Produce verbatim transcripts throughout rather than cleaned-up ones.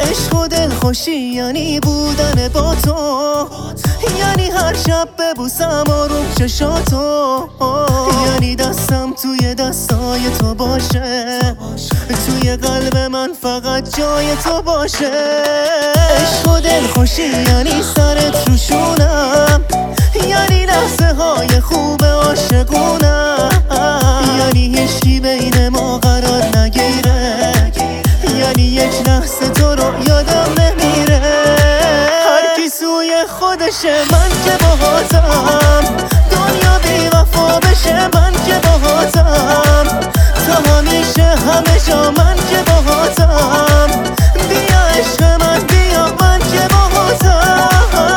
عشق و دلخوشی یعنی بودن با تو، یعنی هر شب ببوسم آروم چشاتو، یعنی دستم توی دستای تو باشه، توی قلب من فقط جای تو باشه. عشق و دلخوشی یعنی سرت روشونم، یعنی لحظه های خوب عاشقونم، یعنی هیچکی بین ما قرار نگیره، یعنی یک لحظه تو رو یادم نمیره. هر کی سوی خودشه، من که باهاتم، دنیا بی وفا بشه، من که باهاتم، تا همیشه همه جا من که باهاتم. بیا عشق من بیا، من که باهاتم.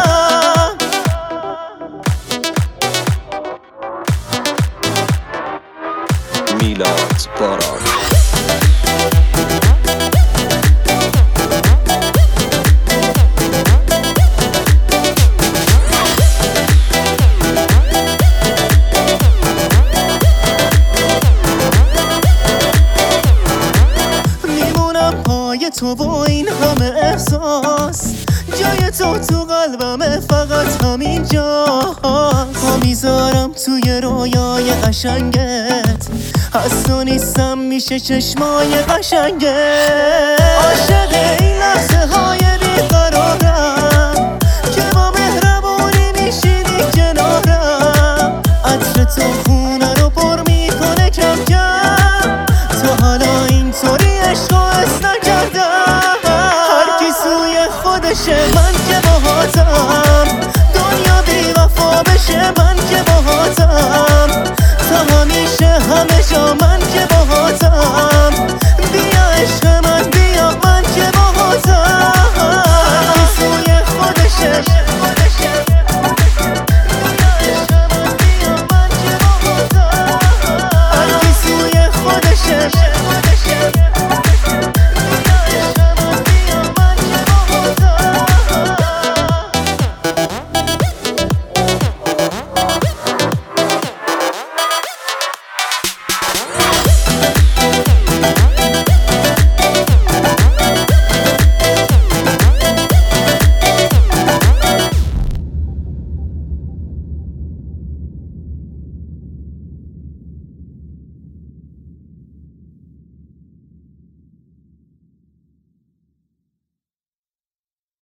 میلاد باران. تو با این همه احساس، جای تو تو قلبمه، فقط همین جاست. پا میذارم توی رویای قشنگت، هست و نیستم میشه چشمای قشنگت.